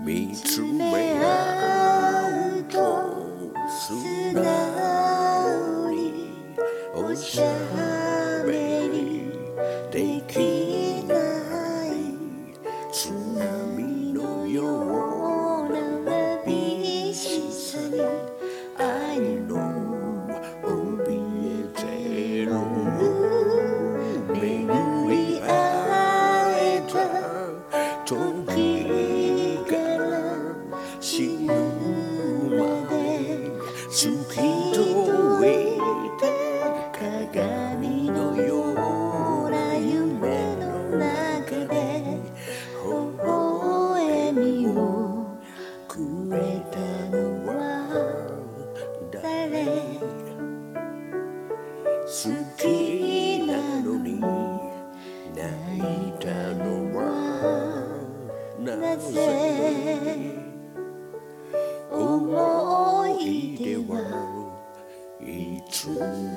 見つめ合うと素直におしゃべりできない津波のような寂しさに愛の怯えてる巡り会えた時から死ぬまで突き止めて鏡のような夢の中で微笑みをくれたのは誰好きなのに泣いたのはなぜ思い出はいつ